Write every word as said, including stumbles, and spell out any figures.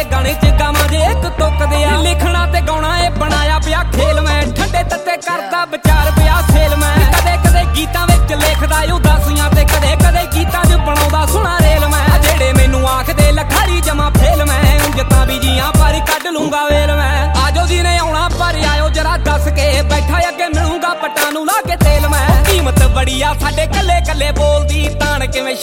गाने च गावां जे एक तुकदे आ लिखना ते गाउणा ए बनाया पिया खेल मैं ठंडे तत्ते करदा विचार पिया सेल मैं कदे कदे गीतां विच लिखदा उदासियां ते कदे कदे गीतां च बनाउंदा सुना रेल मैं जेड़े मैनू आखदे लखारी जमा फेल मैं उंज तां भी जियां पर कढ लूंगा वेल मैं आजो जी ने आउणा पर आयो जरा दस के बैठा अगे मिलूंगा पट्टां नू ला के तेल मैं कीमत बड़ी आ साडे कल्ले कल्ले बोलदी ताण किवें